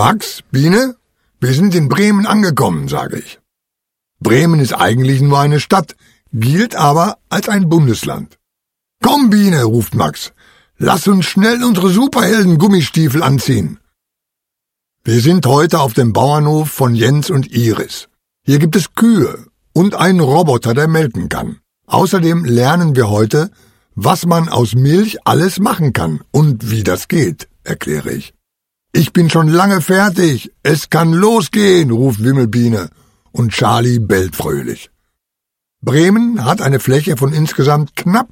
Max, Biene, wir sind in Bremen angekommen, sage ich. Bremen ist eigentlich nur eine Stadt, gilt aber als ein Bundesland. Komm, Biene, ruft Max, lass uns schnell unsere Superhelden-Gummistiefel anziehen. Wir sind heute auf dem Bauernhof von Jens und Iris. Hier gibt es Kühe und einen Roboter, der melken kann. Außerdem lernen wir heute, was man aus Milch alles machen kann und wie das geht, erkläre ich. Ich bin schon lange fertig, es kann losgehen, ruft Wimmelbiene und Charlie bellt fröhlich. Bremen hat eine Fläche von insgesamt knapp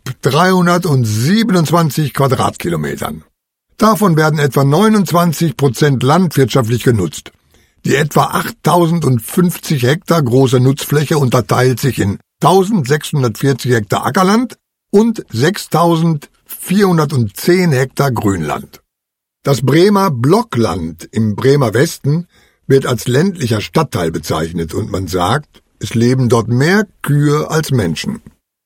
327 Quadratkilometern. Davon werden etwa 29% landwirtschaftlich genutzt. Die etwa 8050 Hektar große Nutzfläche unterteilt sich in 1640 Hektar Ackerland und 6410 Hektar Grünland. Das Bremer Blockland im Bremer Westen wird als ländlicher Stadtteil bezeichnet und man sagt, es leben dort mehr Kühe als Menschen.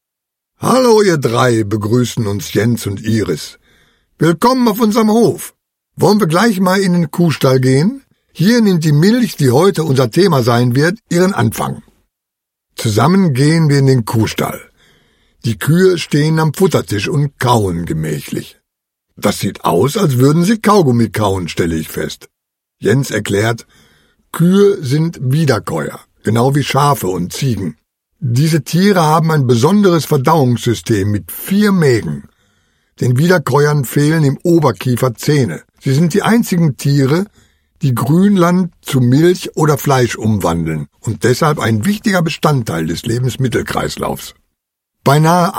Hallo ihr drei, begrüßen uns Jens und Iris. Willkommen auf unserem Hof. Wollen wir gleich mal in den Kuhstall gehen? Hier nimmt die Milch, die heute unser Thema sein wird, ihren Anfang. Zusammen gehen wir in den Kuhstall. Die Kühe stehen am Futtertisch und kauen gemächlich. Das sieht aus, als würden sie Kaugummi kauen, stelle ich fest. Jens erklärt, Kühe sind Wiederkäuer, genau wie Schafe und Ziegen. Diese Tiere haben ein besonderes Verdauungssystem mit 4 Mägen. Den Wiederkäuern fehlen im Oberkiefer Zähne. Sie sind die einzigen Tiere, die Grünland zu Milch oder Fleisch umwandeln und deshalb ein wichtiger Bestandteil des Lebensmittelkreislaufs. Beinahe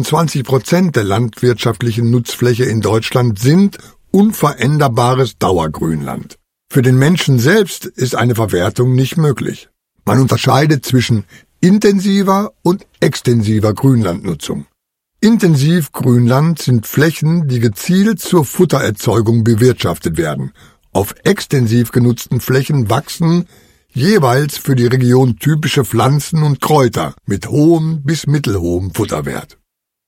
28% der landwirtschaftlichen Nutzfläche in Deutschland sind unveränderbares Dauergrünland. Für den Menschen selbst ist eine Verwertung nicht möglich. Man unterscheidet zwischen intensiver und extensiver Grünlandnutzung. Intensivgrünland sind Flächen, die gezielt zur Futtererzeugung bewirtschaftet werden. Auf extensiv genutzten Flächen wachsen jeweils für die Region typische Pflanzen und Kräuter mit hohem bis mittelhohem Futterwert.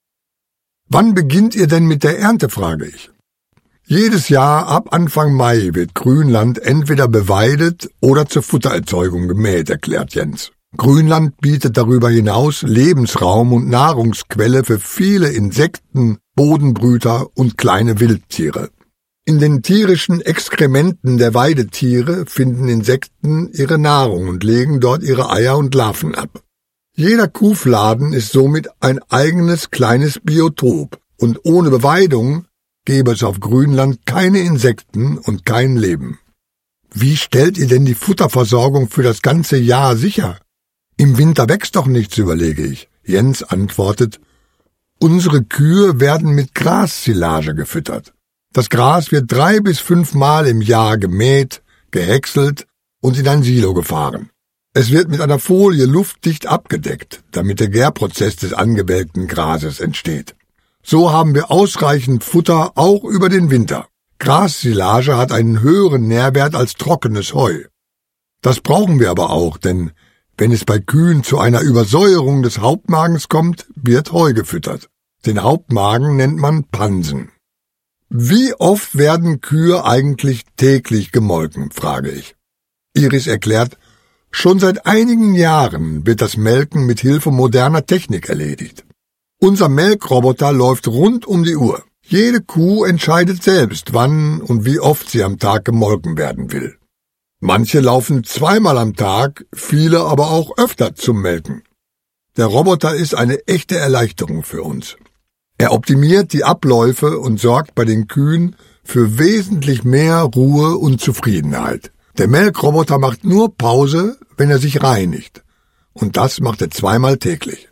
Wann beginnt ihr denn mit der Ernte, frage ich. Jedes Jahr ab Anfang Mai wird Grünland entweder beweidet oder zur Futtererzeugung gemäht, erklärt Jens. Grünland bietet darüber hinaus Lebensraum und Nahrungsquelle für viele Insekten, Bodenbrüter und kleine Wildtiere. In den tierischen Exkrementen der Weidetiere finden Insekten ihre Nahrung und legen dort ihre Eier und Larven ab. Jeder Kuhfladen ist somit ein eigenes kleines Biotop und ohne Beweidung gäbe es auf Grünland keine Insekten und kein Leben. Wie stellt ihr denn die Futterversorgung für das ganze Jahr sicher? Im Winter wächst doch nichts, überlege ich. Jens antwortet, unsere Kühe werden mit Grassilage gefüttert. Das Gras wird 3 bis 5 Mal im Jahr gemäht, gehäckselt und in ein Silo gefahren. Es wird mit einer Folie luftdicht abgedeckt, damit der Gärprozess des angewelkten Grases entsteht. So haben wir ausreichend Futter auch über den Winter. Grassilage hat einen höheren Nährwert als trockenes Heu. Das brauchen wir aber auch, denn wenn es bei Kühen zu einer Übersäuerung des Hauptmagens kommt, wird Heu gefüttert. Den Hauptmagen nennt man Pansen. Wie oft werden Kühe eigentlich täglich gemolken, frage ich. Iris erklärt, schon seit einigen Jahren wird das Melken mit Hilfe moderner Technik erledigt. Unser Melkroboter läuft rund um die Uhr. Jede Kuh entscheidet selbst, wann und wie oft sie am Tag gemolken werden will. Manche laufen 2-mal am Tag, viele aber auch öfter zum Melken. Der Roboter ist eine echte Erleichterung für uns. Er optimiert die Abläufe und sorgt bei den Kühen für wesentlich mehr Ruhe und Zufriedenheit. Der Melkroboter macht nur Pause, wenn er sich reinigt. Und das macht er 2-mal täglich.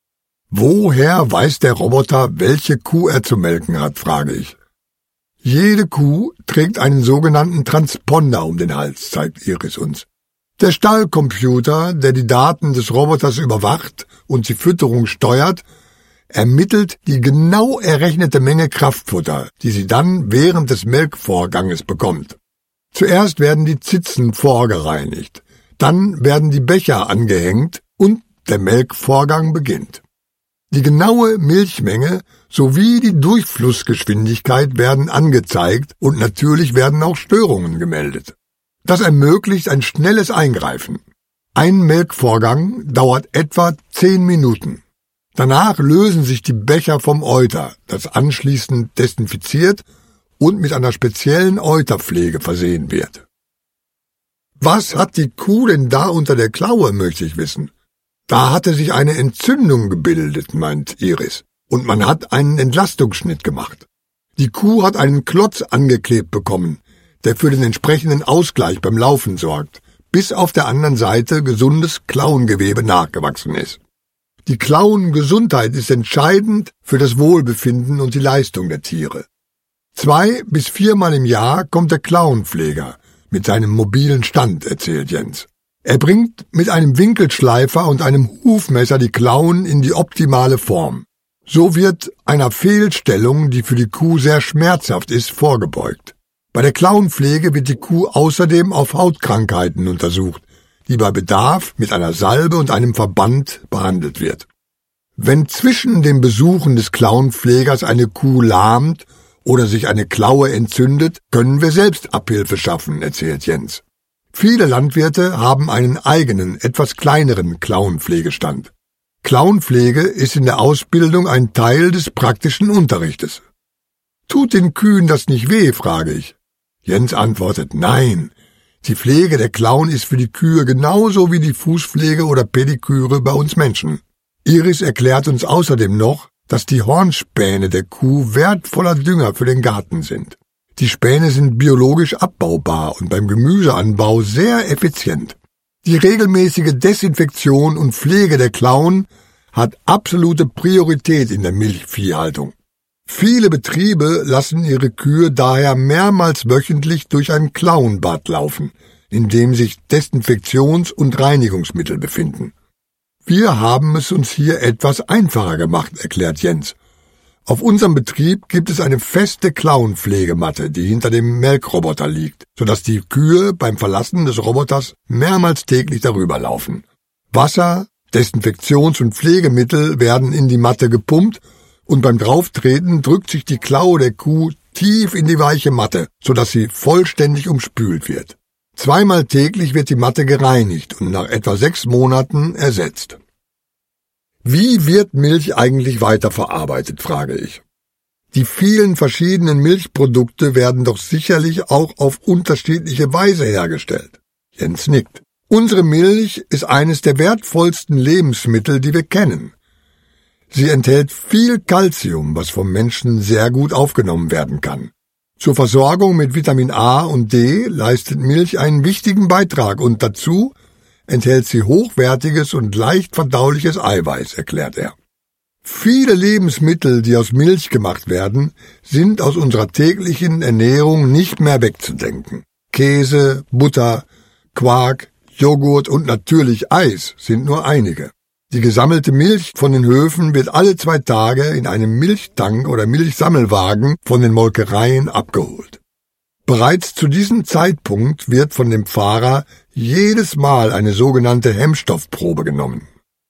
Woher weiß der Roboter, welche Kuh er zu melken hat, frage ich. Jede Kuh trägt einen sogenannten Transponder um den Hals, zeigt Iris uns. Der Stallcomputer, der die Daten des Roboters überwacht und die Fütterung steuert, ermittelt die genau errechnete Menge Kraftfutter, die sie dann während des Melkvorganges bekommt. Zuerst werden die Zitzen vorgereinigt, dann werden die Becher angehängt und der Melkvorgang beginnt. Die genaue Milchmenge sowie die Durchflussgeschwindigkeit werden angezeigt und natürlich werden auch Störungen gemeldet. Das ermöglicht ein schnelles Eingreifen. Ein Melkvorgang dauert etwa 10 Minuten. Danach lösen sich die Becher vom Euter, das anschließend desinfiziert und mit einer speziellen Euterpflege versehen wird. Was hat die Kuh denn da unter der Klaue, möchte ich wissen. Da hatte sich eine Entzündung gebildet, meint Iris, und man hat einen Entlastungsschnitt gemacht. Die Kuh hat einen Klotz angeklebt bekommen, der für den entsprechenden Ausgleich beim Laufen sorgt, bis auf der anderen Seite gesundes Klauengewebe nachgewachsen ist. Die Klauengesundheit ist entscheidend für das Wohlbefinden und die Leistung der Tiere. 2 bis 4 Mal im Jahr kommt der Klauenpfleger mit seinem mobilen Stand, erzählt Jens. Er bringt mit einem Winkelschleifer und einem Hufmesser die Klauen in die optimale Form. So wird einer Fehlstellung, die für die Kuh sehr schmerzhaft ist, vorgebeugt. Bei der Klauenpflege wird die Kuh außerdem auf Hautkrankheiten untersucht, die bei Bedarf mit einer Salbe und einem Verband behandelt wird. Wenn zwischen den Besuchen des Klauenpflegers eine Kuh lahmt oder sich eine Klaue entzündet, können wir selbst Abhilfe schaffen, erzählt Jens. Viele Landwirte haben einen eigenen, etwas kleineren Klauenpflegestand. Klauenpflege ist in der Ausbildung ein Teil des praktischen Unterrichtes. Tut den Kühen das nicht weh, frage ich. Jens antwortet, nein. Die Pflege der Klauen ist für die Kühe genauso wie die Fußpflege oder Pediküre bei uns Menschen. Iris erklärt uns außerdem noch, dass die Hornspäne der Kuh wertvoller Dünger für den Garten sind. Die Späne sind biologisch abbaubar und beim Gemüseanbau sehr effizient. Die regelmäßige Desinfektion und Pflege der Klauen hat absolute Priorität in der Milchviehhaltung. Viele Betriebe lassen ihre Kühe daher mehrmals wöchentlich durch ein Klauenbad laufen, in dem sich Desinfektions- und Reinigungsmittel befinden. Wir haben es uns hier etwas einfacher gemacht, erklärt Jens. Auf unserem Betrieb gibt es eine feste Klauenpflegematte, die hinter dem Melkroboter liegt, sodass die Kühe beim Verlassen des Roboters mehrmals täglich darüber laufen. Wasser, Desinfektions- und Pflegemittel werden in die Matte gepumpt und beim Drauftreten drückt sich die Klaue der Kuh tief in die weiche Matte, sodass sie vollständig umspült wird. 2-mal täglich wird die Matte gereinigt und nach etwa 6 Monaten ersetzt. Wie wird Milch eigentlich weiterverarbeitet, frage ich. Die vielen verschiedenen Milchprodukte werden doch sicherlich auch auf unterschiedliche Weise hergestellt. Jens nickt. Unsere Milch ist eines der wertvollsten Lebensmittel, die wir kennen. Sie enthält viel Calcium, was vom Menschen sehr gut aufgenommen werden kann. Zur Versorgung mit Vitamin A und D leistet Milch einen wichtigen Beitrag und dazu enthält sie hochwertiges und leicht verdauliches Eiweiß, erklärt er. Viele Lebensmittel, die aus Milch gemacht werden, sind aus unserer täglichen Ernährung nicht mehr wegzudenken. Käse, Butter, Quark, Joghurt und natürlich Eis sind nur einige. Die gesammelte Milch von den Höfen wird alle 2 Tage in einem Milchtank oder Milchsammelwagen von den Molkereien abgeholt. Bereits zu diesem Zeitpunkt wird von dem Fahrer jedes Mal eine sogenannte Hemmstoffprobe genommen.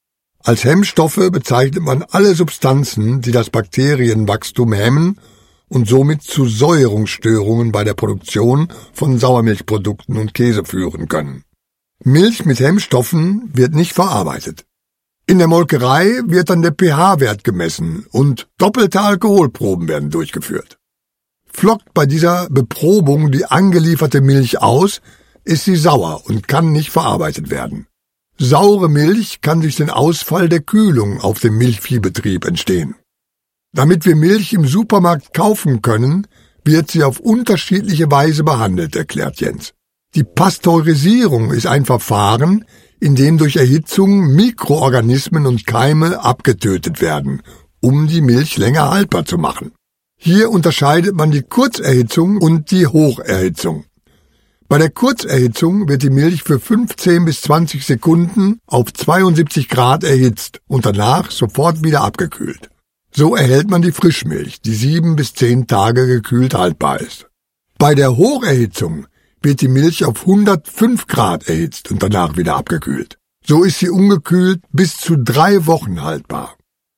Als Hemmstoffe bezeichnet man alle Substanzen, die das Bakterienwachstum hemmen und somit zu Säuerungsstörungen bei der Produktion von Sauermilchprodukten und Käse führen können. Milch mit Hemmstoffen wird nicht verarbeitet. In der Molkerei wird dann der pH-Wert gemessen und doppelte Alkoholproben werden durchgeführt. Flockt bei dieser Beprobung die angelieferte Milch aus, ist sie sauer und kann nicht verarbeitet werden. Saure Milch kann durch den Ausfall der Kühlung auf dem Milchviehbetrieb entstehen. Damit wir Milch im Supermarkt kaufen können, wird sie auf unterschiedliche Weise behandelt, erklärt Jens. Die Pasteurisierung ist ein Verfahren, in dem durch Erhitzung Mikroorganismen und Keime abgetötet werden, um die Milch länger haltbar zu machen. Hier unterscheidet man die Kurzerhitzung und die Hocherhitzung. Bei der Kurzerhitzung wird die Milch für 15 bis 20 Sekunden auf 72 Grad erhitzt und danach sofort wieder abgekühlt. So erhält man die Frischmilch, die 7 bis 10 Tage gekühlt haltbar ist. Bei der Hocherhitzung wird die Milch auf 105 Grad erhitzt und danach wieder abgekühlt. So ist sie ungekühlt bis zu 3 Wochen haltbar.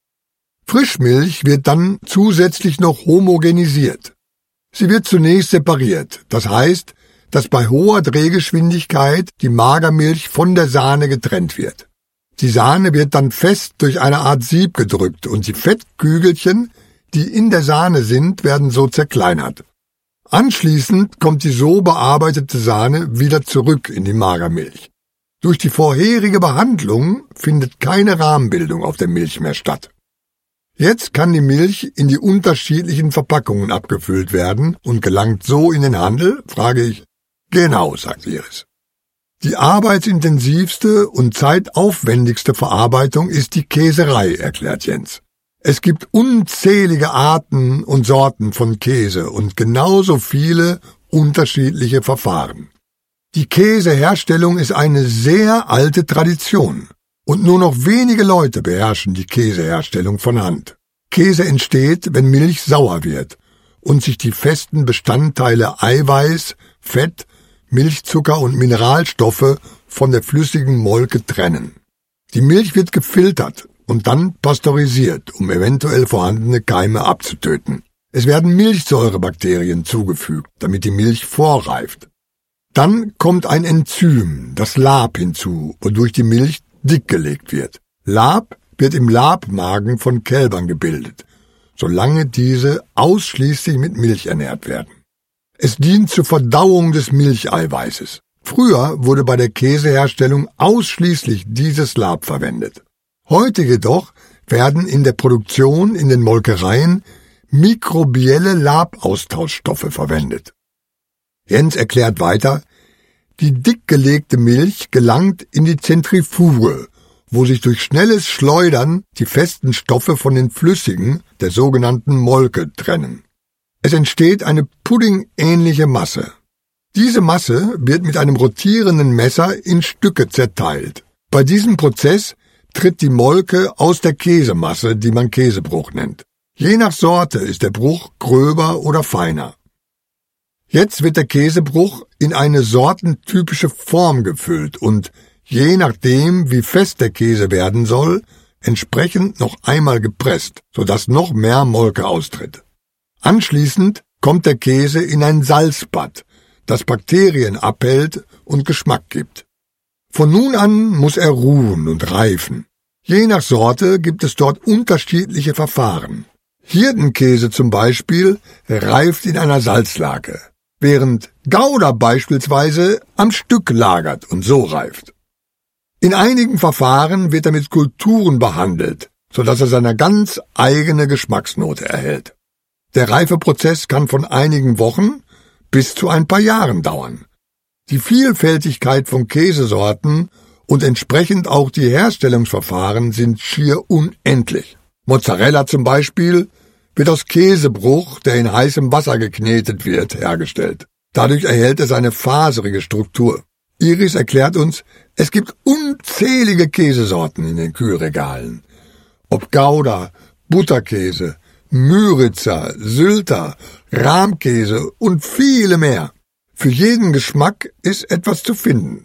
Frischmilch wird dann zusätzlich noch homogenisiert. Sie wird zunächst separiert, das heißt, dass bei hoher Drehgeschwindigkeit die Magermilch von der Sahne getrennt wird. Die Sahne wird dann fest durch eine Art Sieb gedrückt und die Fettkügelchen, die in der Sahne sind, werden so zerkleinert. Anschließend kommt die so bearbeitete Sahne wieder zurück in die Magermilch. Durch die vorherige Behandlung findet keine Rahmenbildung auf der Milch mehr statt. Jetzt kann die Milch in die unterschiedlichen Verpackungen abgefüllt werden und gelangt so in den Handel, frage ich. Genau, sagt Iris. Die arbeitsintensivste und zeitaufwendigste Verarbeitung ist die Käserei, erklärt Jens. Es gibt unzählige Arten und Sorten von Käse und genauso viele unterschiedliche Verfahren. Die Käseherstellung ist eine sehr alte Tradition und nur noch wenige Leute beherrschen die Käseherstellung von Hand. Käse entsteht, wenn Milch sauer wird und sich die festen Bestandteile Eiweiß, Fett, Milchzucker und Mineralstoffe von der flüssigen Molke trennen. Die Milch wird gefiltert und dann pasteurisiert, um eventuell vorhandene Keime abzutöten. Es werden Milchsäurebakterien zugefügt, damit die Milch vorreift. Dann kommt ein Enzym, das Lab, hinzu, wodurch die Milch dickgelegt wird. Lab wird im Labmagen von Kälbern gebildet, solange diese ausschließlich mit Milch ernährt werden. Es dient zur Verdauung des Milcheiweißes. Früher wurde bei der Käseherstellung ausschließlich dieses Lab verwendet. Heute jedoch werden in der Produktion in den Molkereien mikrobielle Labaustauschstoffe verwendet. Jens erklärt weiter, die dickgelegte Milch gelangt in die Zentrifuge, wo sich durch schnelles Schleudern die festen Stoffe von den flüssigen, der sogenannten Molke, trennen. Es entsteht eine puddingähnliche Masse. Diese Masse wird mit einem rotierenden Messer in Stücke zerteilt. Bei diesem Prozess tritt die Molke aus der Käsemasse, die man Käsebruch nennt. Je nach Sorte ist der Bruch gröber oder feiner. Jetzt wird der Käsebruch in eine sortentypische Form gefüllt und, je nachdem, wie fest der Käse werden soll, entsprechend noch einmal gepresst, sodass noch mehr Molke austritt. Anschließend kommt der Käse in ein Salzbad, das Bakterien abhält und Geschmack gibt. Von nun an muss er ruhen und reifen. Je nach Sorte gibt es dort unterschiedliche Verfahren. Hirtenkäse zum Beispiel reift in einer Salzlake, während Gouda beispielsweise am Stück lagert und so reift. In einigen Verfahren wird er mit Kulturen behandelt, sodass er seine ganz eigene Geschmacksnote erhält. Der Reifeprozess kann von einigen Wochen bis zu ein paar Jahren dauern. Die Vielfältigkeit von Käsesorten und entsprechend auch die Herstellungsverfahren sind schier unendlich. Mozzarella zum Beispiel wird aus Käsebruch, der in heißem Wasser geknetet wird, hergestellt. Dadurch erhält es eine faserige Struktur. Iris erklärt uns, es gibt unzählige Käsesorten in den Kühlregalen. Ob Gouda, Butterkäse, Müritzer, Sylter, Rahmkäse und viele mehr. Für jeden Geschmack ist etwas zu finden.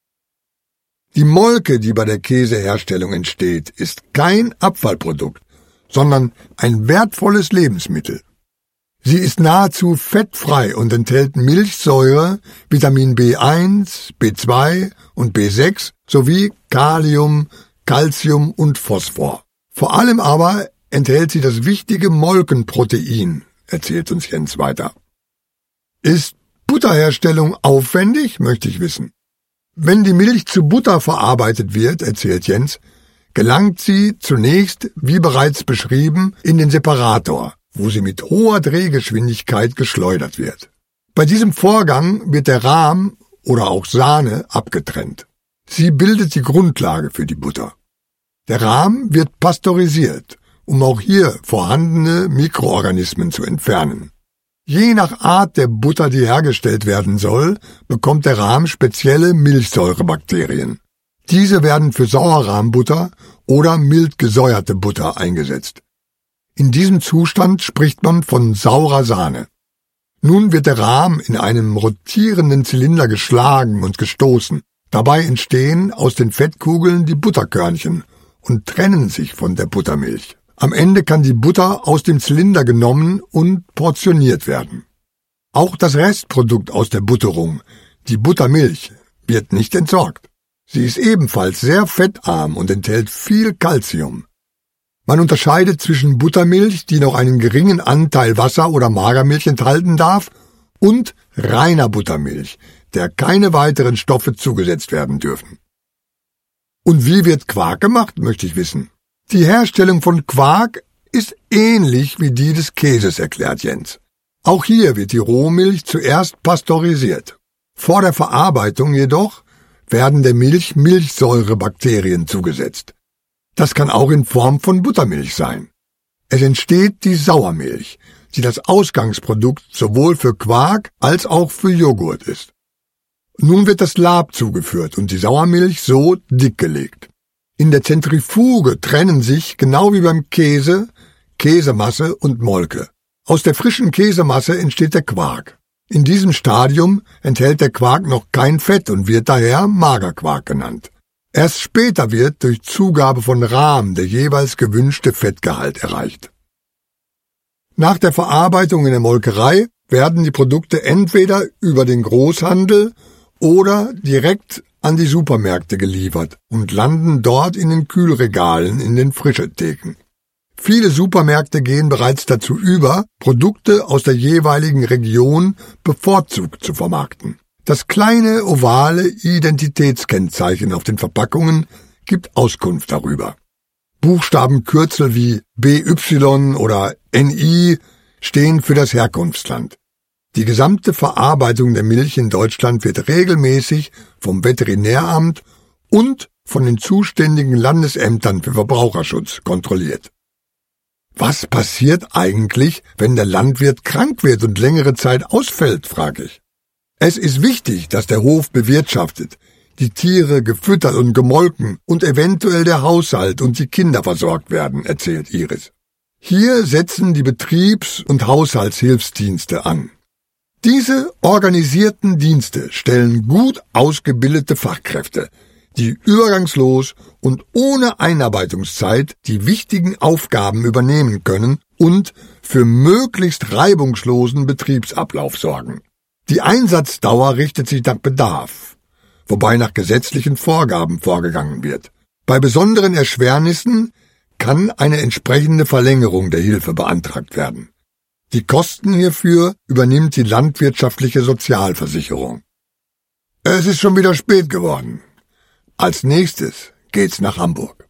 Die Molke, die bei der Käseherstellung entsteht, ist kein Abfallprodukt, sondern ein wertvolles Lebensmittel. Sie ist nahezu fettfrei und enthält Milchsäure, Vitamin B1, B2 und B6 sowie Kalium, Calcium und Phosphor. Vor allem aber enthält sie das wichtige Molkenprotein, erzählt uns Jens weiter. Ist Butterherstellung aufwendig, möchte ich wissen. Wenn die Milch zu Butter verarbeitet wird, erzählt Jens, gelangt sie zunächst, wie bereits beschrieben, in den Separator, wo sie mit hoher Drehgeschwindigkeit geschleudert wird. Bei diesem Vorgang wird der Rahm oder auch Sahne abgetrennt. Sie bildet die Grundlage für die Butter. Der Rahm wird pasteurisiert, um auch hier vorhandene Mikroorganismen zu entfernen. Je nach Art der Butter, die hergestellt werden soll, bekommt der Rahm spezielle Milchsäurebakterien. Diese werden für Sauerrahmbutter oder mild gesäuerte Butter eingesetzt. In diesem Zustand spricht man von saurer Sahne. Nun wird der Rahm in einem rotierenden Zylinder geschlagen und gestoßen. Dabei entstehen aus den Fettkugeln die Butterkörnchen und trennen sich von der Buttermilch. Am Ende kann die Butter aus dem Zylinder genommen und portioniert werden. Auch das Restprodukt aus der Butterung, die Buttermilch, wird nicht entsorgt. Sie ist ebenfalls sehr fettarm und enthält viel Calcium. Man unterscheidet zwischen Buttermilch, die noch einen geringen Anteil Wasser oder Magermilch enthalten darf, und reiner Buttermilch, der keine weiteren Stoffe zugesetzt werden dürfen. Und wie wird Quark gemacht, möchte ich wissen. Die Herstellung von Quark ist ähnlich wie die des Käses, erklärt Jens. Auch hier wird die Rohmilch zuerst pasteurisiert. Vor der Verarbeitung jedoch werden der Milch Milchsäurebakterien zugesetzt. Das kann auch in Form von Buttermilch sein. Es entsteht die Sauermilch, die das Ausgangsprodukt sowohl für Quark als auch für Joghurt ist. Nun wird das Lab zugeführt und die Sauermilch so dickgelegt. In der Zentrifuge trennen sich, genau wie beim Käse, Käsemasse und Molke. Aus der frischen Käsemasse entsteht der Quark. In diesem Stadium enthält der Quark noch kein Fett und wird daher Magerquark genannt. Erst später wird durch Zugabe von Rahm der jeweils gewünschte Fettgehalt erreicht. Nach der Verarbeitung in der Molkerei werden die Produkte entweder über den Großhandel oder direkt an die Supermärkte geliefert und landen dort in den Kühlregalen in den Frischetheken. Viele Supermärkte gehen bereits dazu über, Produkte aus der jeweiligen Region bevorzugt zu vermarkten. Das kleine ovale Identitätskennzeichen auf den Verpackungen gibt Auskunft darüber. Buchstabenkürzel wie BY oder NI stehen für das Herkunftsland. Die gesamte Verarbeitung der Milch in Deutschland wird regelmäßig vom Veterinäramt und von den zuständigen Landesämtern für Verbraucherschutz kontrolliert. Was passiert eigentlich, wenn der Landwirt krank wird und längere Zeit ausfällt, frage ich. Es ist wichtig, dass der Hof bewirtschaftet, die Tiere gefüttert und gemolken und eventuell der Haushalt und die Kinder versorgt werden, erzählt Iris. Hier setzen die Betriebs- und Haushaltshilfsdienste an. Diese organisierten Dienste stellen gut ausgebildete Fachkräfte, die übergangslos und ohne Einarbeitungszeit die wichtigen Aufgaben übernehmen können und für möglichst reibungslosen Betriebsablauf sorgen. Die Einsatzdauer richtet sich nach Bedarf, wobei nach gesetzlichen Vorgaben vorgegangen wird. Bei besonderen Erschwernissen kann eine entsprechende Verlängerung der Hilfe beantragt werden. Die Kosten hierfür übernimmt die landwirtschaftliche Sozialversicherung. Es ist schon wieder spät geworden. Als nächstes geht's nach Hamburg.